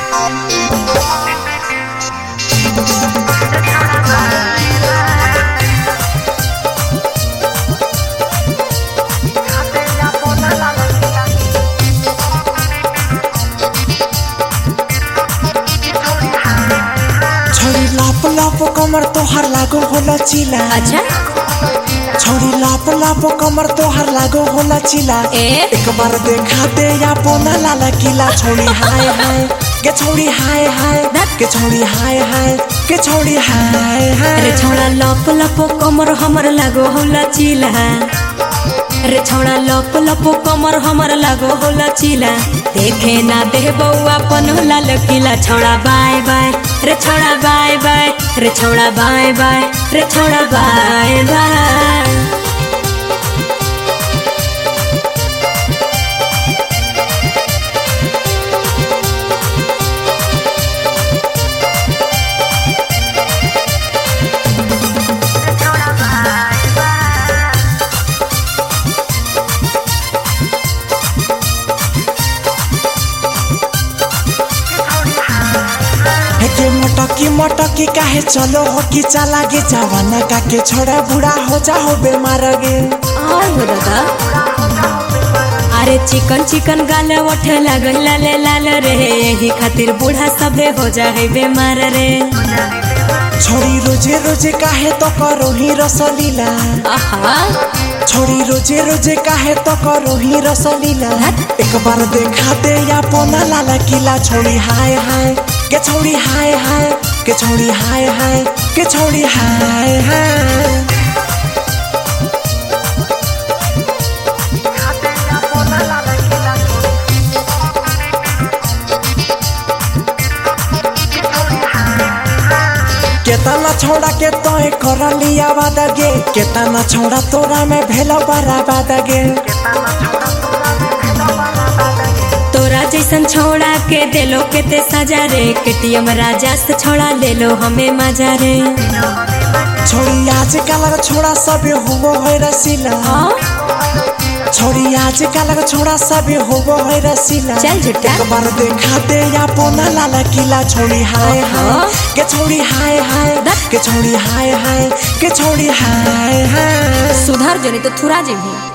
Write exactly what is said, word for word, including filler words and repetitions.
लाप कमर तोहर लागो होला चिला। अच्छा छोड़ी लाप लाप कमर तोहर लागो होला चिला। एक बार देखा दे या पोना लाला किला। छोड़ी हाय हाय के छोड़ी हाय हाय के छोड़ी हाय हाय के छोड़ी हाय हाय। रे छोड़ा लप लप कमर हमर लागो होला चिला। रे छोड़ा लप लप कमर हमर लागो होला चिला। देखे ना दे बउआ पन लाल किला। छोड़ा बाय बाय रे छोड़ा बाय बाय रे छोड़ा बाय बाय रे छोड़ा बाय बाय। के मटकी मटकी काहे चलो हो कि चला गे। जवाना का के छोड़ा बूढ़ा हो जाओ बेमार गे। हो दादा अरे चिकन चिकन गाल उठ लगल लाल लाल रे। यही खातिर बूढ़ा सबे हो जाए बेमार रे। छोड़ी रोजे रोजे काहे तो करो ही रसलीला। छोड़ी रोजे रोजे काहे तो करो ही रसलीला। एक बार देखा दे या पोना लाला किला। छोड़ी हाय हाय के छोड़ी हाय हाय के छोड़ी हाय हाय के छोड़ी हाय हाय। केतना छोड़ा के तोय कर लिया वादा गे। केतना छोड़ा तोरा में भेलो बराबाद गे। तोरा जैसन छोड़ा के देलो केते सजा रे। केटीएम राजा से छोड़ा ले लो हमें मजा रे। छोड़ी आज कल छोड़ा सब हुओ है रसीला। छोड़ी आज कल छोड़ा सब हुओ है रसीला। चल झूठा एक बार देखा दे या पोना लाला किला। छोड़ी हाय हाय के छोड़ी हाय हाय के छोड़ी हाय हाय के छोड़ी हाय हाय। सुधार जनी तो थुरा जेबी।